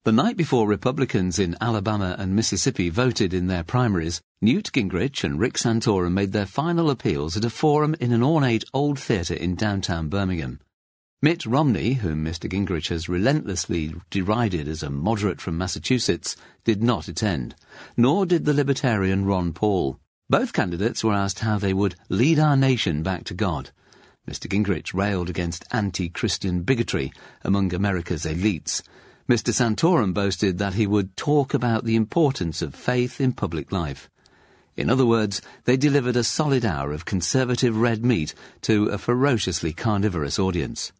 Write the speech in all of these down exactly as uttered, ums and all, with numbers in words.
The night before Republicans in Alabama and Mississippi voted in their primaries, Newt Gingrich and Rick Santorum made their final appeals at a forum in an ornate old theatre in downtown Birmingham. Mitt Romney, whom Mister Gingrich has relentlessly derided as a moderate from Massachusetts, did not attend, nor did the libertarian Ron Paul. Both candidates were asked how they would lead our nation back to God. Mister Gingrich railed against anti-Christian bigotry among America's elites. Mister Santorum boasted that he would talk about the importance of faith in public life. In other words, they delivered a solid hour of conservative red meat to a ferociously carnivorous audience.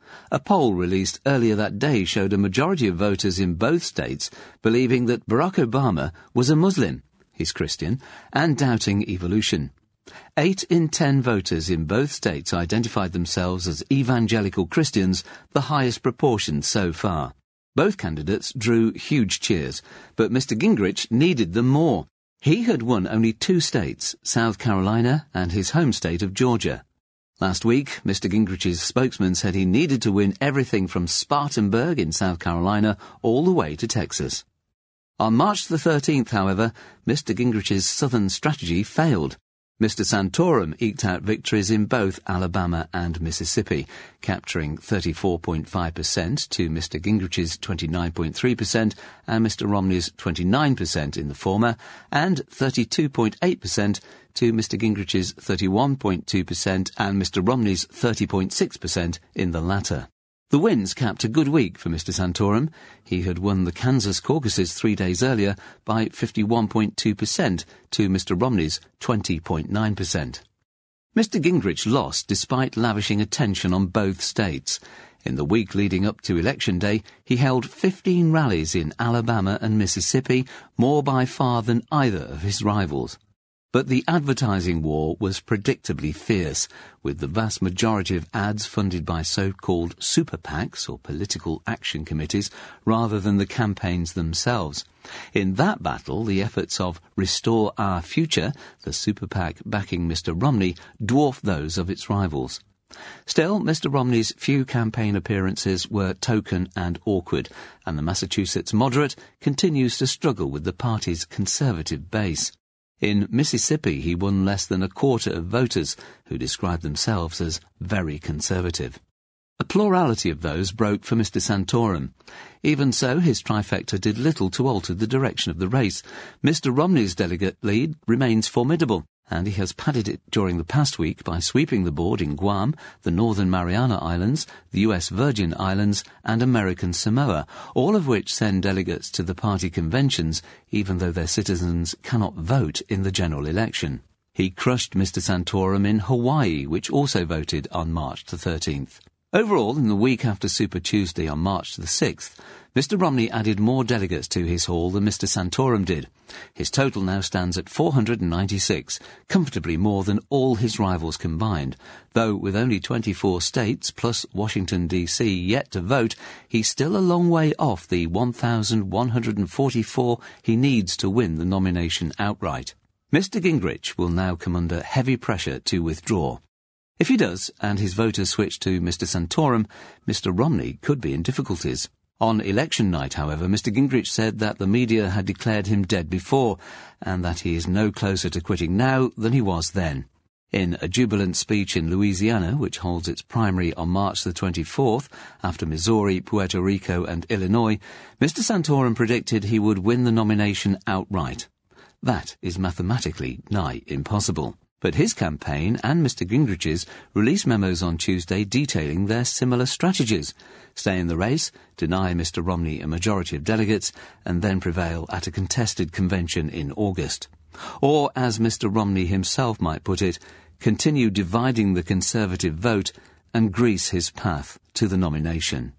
A poll released earlier that day showed a majority of voters in both states believing that Barack Obama was a Muslim, he's Christian, and doubting evolution. Eight in ten voters in both states identified themselves as evangelical Christians, the highest proportion so far. Both candidates drew huge cheers, but Mister Gingrich needed them more. He had won only two states, South Carolina and his home state of Georgia. Last week, Mister Gingrich's spokesman said he needed to win everything from Spartanburg in South Carolina all the way to Texas. On March the thirteenth, however, Mister Gingrich's southern strategy failed. Mister Santorum eked out victories in both Alabama and Mississippi, capturing thirty-four point five percent to Mister Gingrich's twenty-nine point three percent and Mister Romney's twenty-nine percent in the former, and thirty-two point eight percent to Mister Gingrich's thirty-one point two percent and Mister Romney's thirty point six percent in the latter. The wins capped a good week for Mister Santorum. He had won the Kansas caucuses three days earlier by fifty-one point two percent to Mister Romney's twenty point nine percent. Mister Gingrich lost despite lavishing attention on both states. In the week leading up to Election Day, he held fifteen rallies in Alabama and Mississippi, more by far than either of his rivals. But the advertising war was predictably fierce, with the vast majority of ads funded by so-called super PACs, or political action committees, rather than the campaigns themselves. In that battle, the efforts of Restore Our Future, the super PAC backing Mister Romney, dwarfed those of its rivals. Still, Mister Romney's few campaign appearances were token and awkward, and the Massachusetts moderate continues to struggle with the party's conservative base. In Mississippi, he won less than a quarter of voters, who described themselves as very conservative. A plurality of those broke for Mister Santorum. Even so, his trifecta did little to alter the direction of the race. Mister Romney's delegate lead remains formidable, and he has padded it during the past week by sweeping the board in Guam, the Northern Mariana Islands, the U S Virgin Islands, and American Samoa, all of which send delegates to the party conventions, even though their citizens cannot vote in the general election. He crushed Mister Santorum in Hawaii, which also voted on March the thirteenth. Overall, in the week after Super Tuesday on March the sixth, Mister Romney added more delegates to his haul than Mister Santorum did. His total now stands at four hundred ninety-six, comfortably more than all his rivals combined, though with only twenty-four states plus Washington, D C yet to vote, he's still a long way off the one thousand one hundred forty-four he needs to win the nomination outright. Mister Gingrich will now come under heavy pressure to withdraw. If he does, and his voters switch to Mister Santorum, Mister Romney could be in difficulties. On election night, however, Mister Gingrich said that the media had declared him dead before, and that he is no closer to quitting now than he was then. In a jubilant speech in Louisiana, which holds its primary on March the twenty-fourth, after Missouri, Puerto Rico and Illinois, Mister Santorum predicted he would win the nomination outright. That is mathematically nigh impossible. But his campaign and Mister Gingrich's released memos on Tuesday detailing their similar strategies: stay in the race, deny Mister Romney a majority of delegates, and then prevail at a contested convention in August. Or, as Mister Romney himself might put it, continue dividing the conservative vote and grease his path to the nomination.